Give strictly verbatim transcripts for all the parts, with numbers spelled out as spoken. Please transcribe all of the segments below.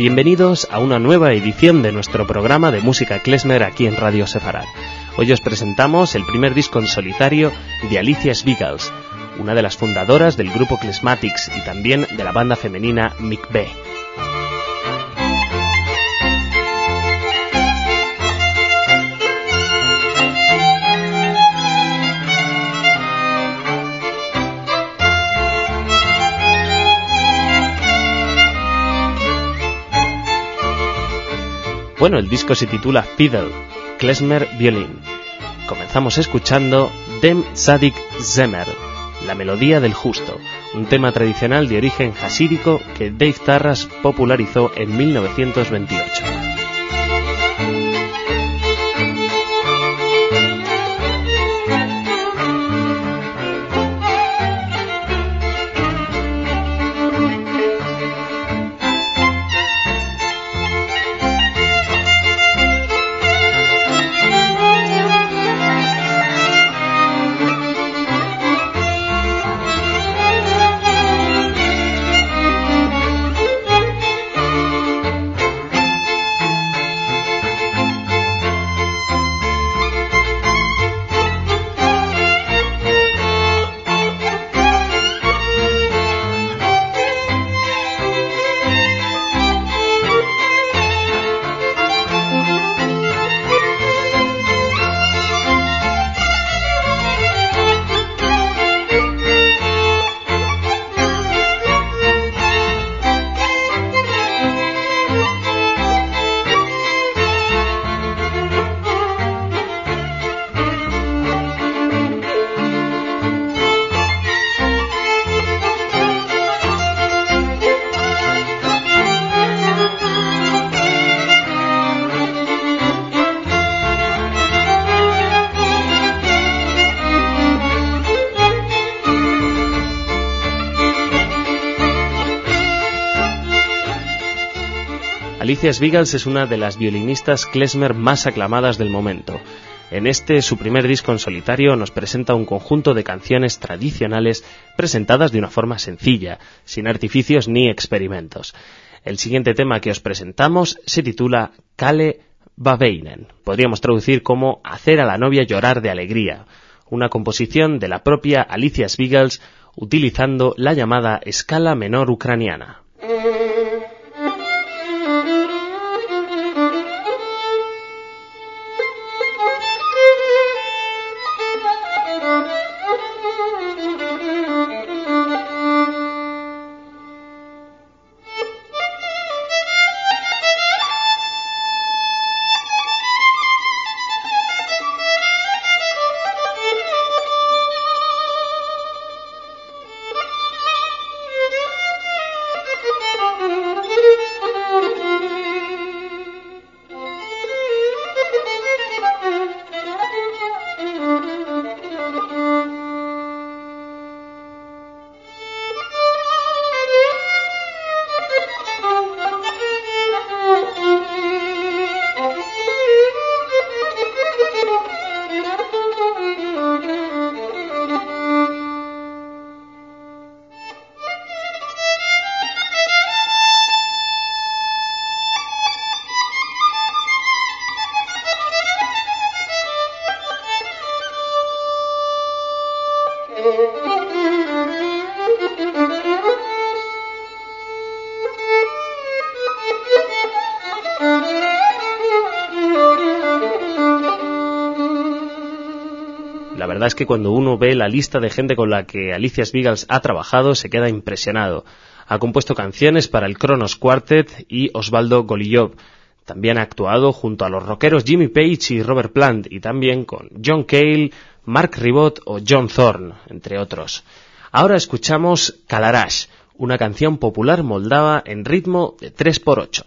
Bienvenidos a una nueva edición de nuestro programa de música klezmer aquí en Radio Sefarad. Hoy os presentamos el primer disco en solitario de Alicia Svigals, una de las fundadoras del grupo Klezmatics y también de la banda femenina Mikveh. Bueno, el disco se titula Fiddle, Klezmer Violin. Comenzamos escuchando Dem Tzadik Zemer, la melodía del justo, un tema tradicional de origen hasídico que Dave Tarras popularizó en mil novecientos veintiocho. Alicia Svigals es una de las violinistas klezmer más aclamadas del momento. En este, su primer disco en solitario, nos presenta un conjunto de canciones tradicionales presentadas de una forma sencilla, sin artificios ni experimentos. El siguiente tema que os presentamos se titula Kale Vaveinen. Podríamos traducir como Hacer a la novia llorar de alegría, una composición de la propia Alicia Svigals utilizando la llamada escala menor ucraniana. La verdad es que cuando uno ve la lista de gente con la que Alicia Svigals ha trabajado se queda impresionado. Ha compuesto canciones para el Kronos Quartet y Osvaldo Goliyov. También ha actuado junto a los rockeros Jimmy Page y Robert Plant y también con John Cale, Mark Ribot o John Thorne, entre otros. Ahora escuchamos Kalarash, una canción popular moldava en ritmo de tres por ocho.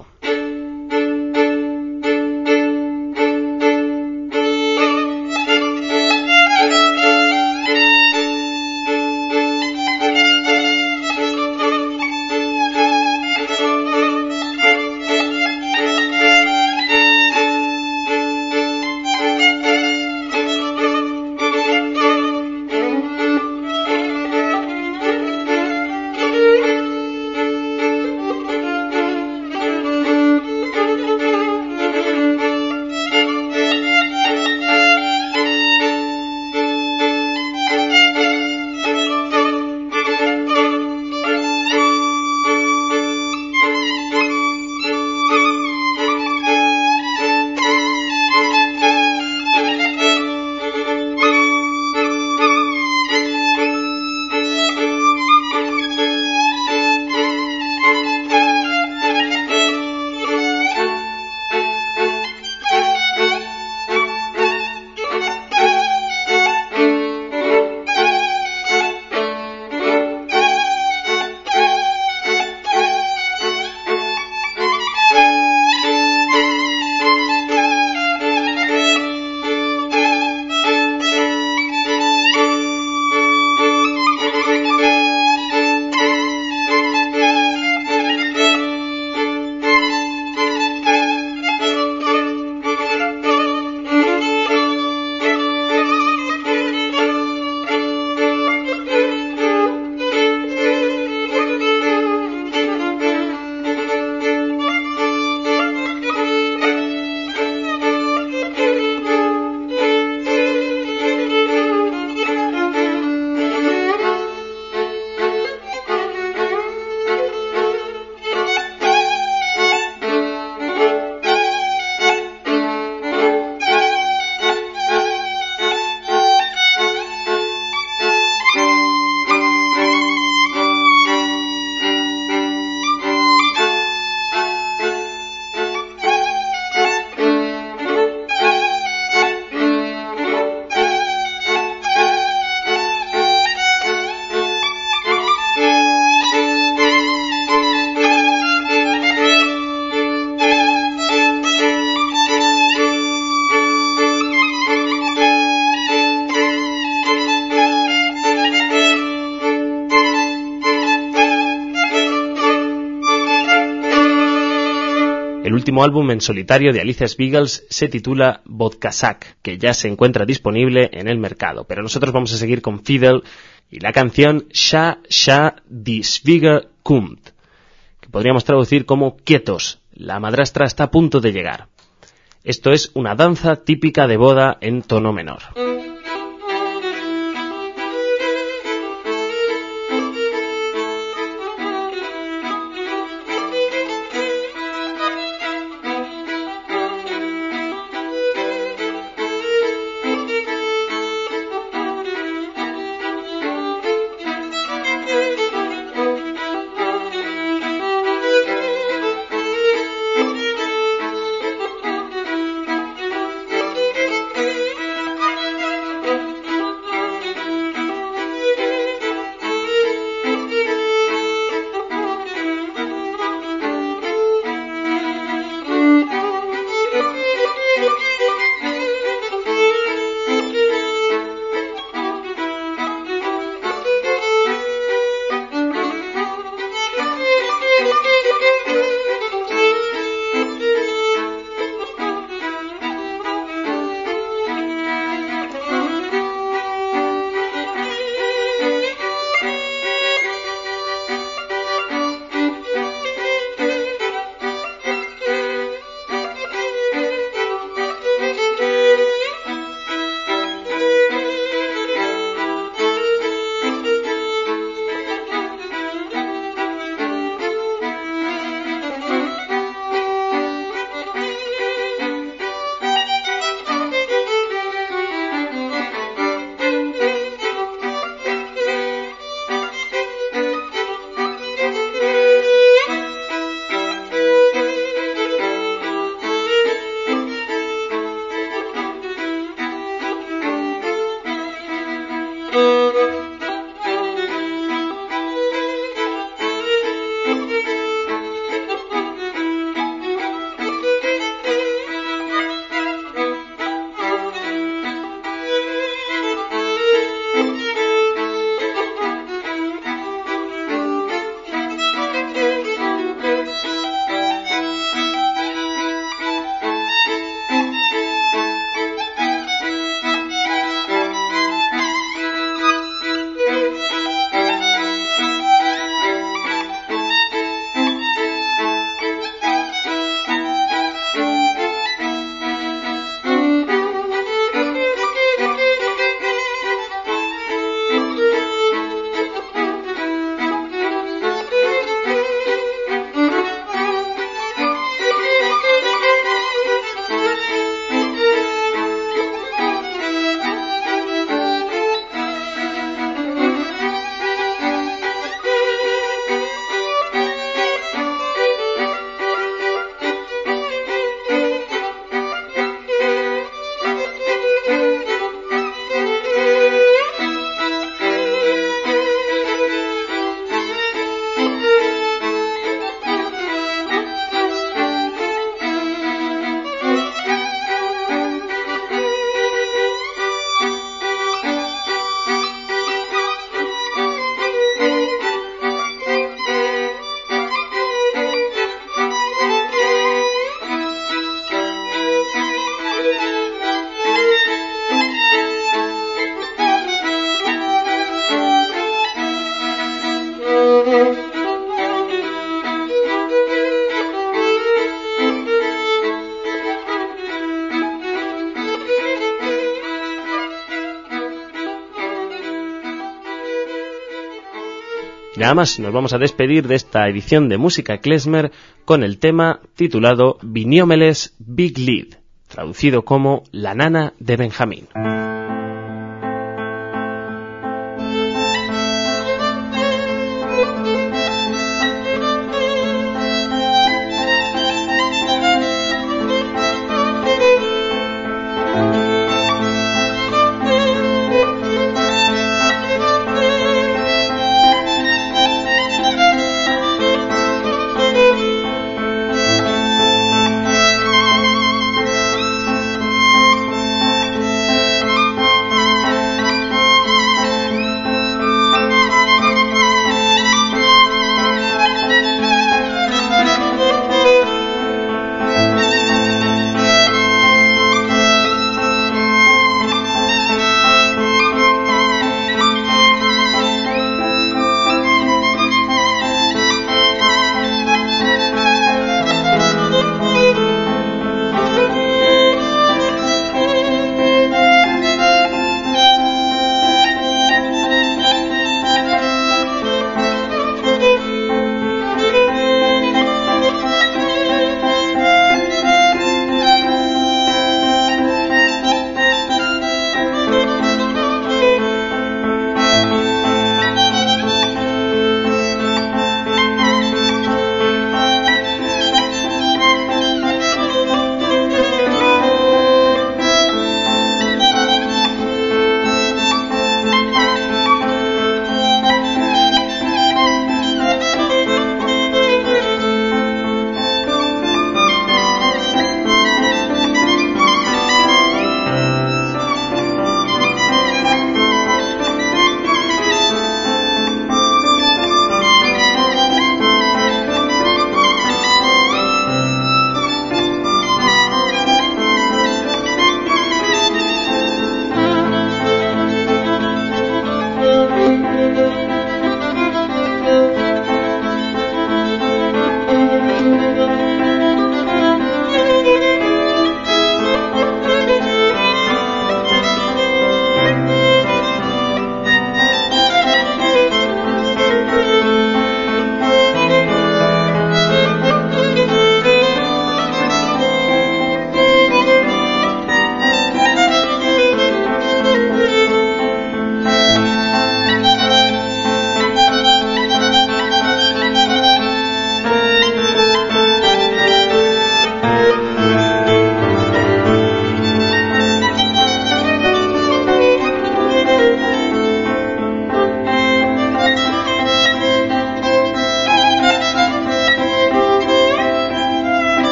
último álbum en solitario de Alicia Spiegels se titula Vodkasack, que ya se encuentra disponible en el mercado. Pero nosotros vamos a seguir con Fiddle y la canción Sha Sha die Schwieger kommt, que podríamos traducir como quietos, la madrastra está a punto de llegar. Esto es una danza típica de boda en tono menor. Y nada más, nos vamos a despedir de esta edición de Música Klezmer con el tema titulado Biniomeles Big Lead, traducido como La nana de Benjamín.